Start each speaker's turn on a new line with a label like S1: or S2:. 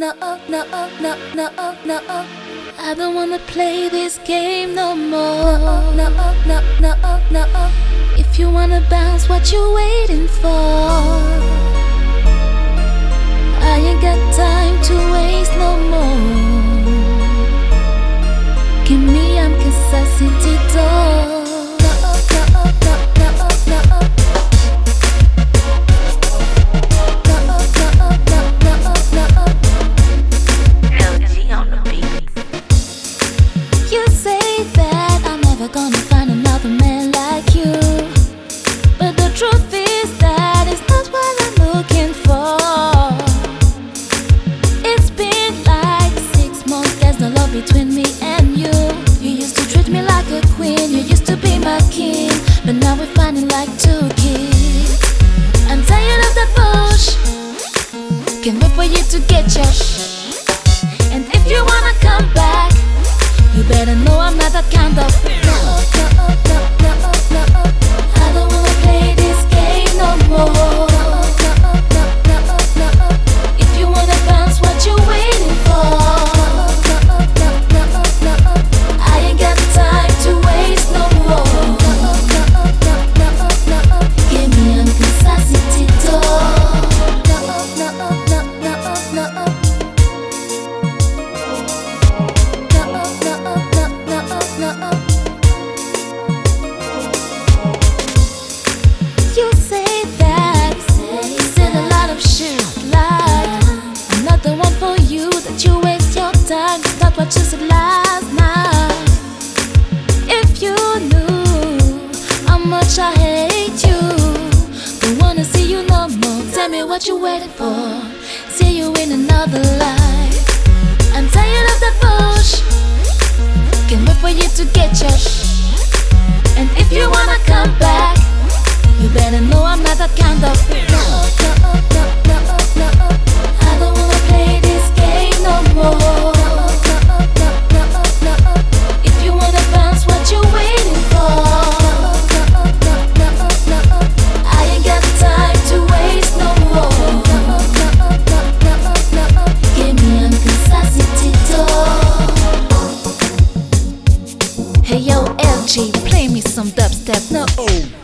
S1: no. I don't wanna play this game no more. No. If you wanna bounce, what you waiting for? I ain't got time to waste no more. Give me am City door. You say that I'm never gonna find another man like you, but the truth is that it's not what I'm looking for. It's been like 6 months, there's no love between me and you. You used to treat me like a queen, you used to be my king, but now we're fighting like 2 kids. I'm tired of that bush, can't wait for you to get your and if you wanna come back, you better know I'm not that kind of I don't wanna play this game no more. If you wanna bounce, what you waiting for? I ain't got time to waste no more. Give me a City door. You say that you said a lot of shit like I'm not the one for you, that you waste your time. It's not what you said last night. If you knew how much I hate you, don't wanna see you no more. Tell me what you waiting for. See you in another life. I'm tired of that bush, can't wait for you to get your and if you wanna come back, you better know I'm not that kind of I don't wanna play this game no more. If you wanna bounce, what you waiting for? I ain't got time to waste no more. Give me a City door. Hey yo LG, play me some dubstep, no.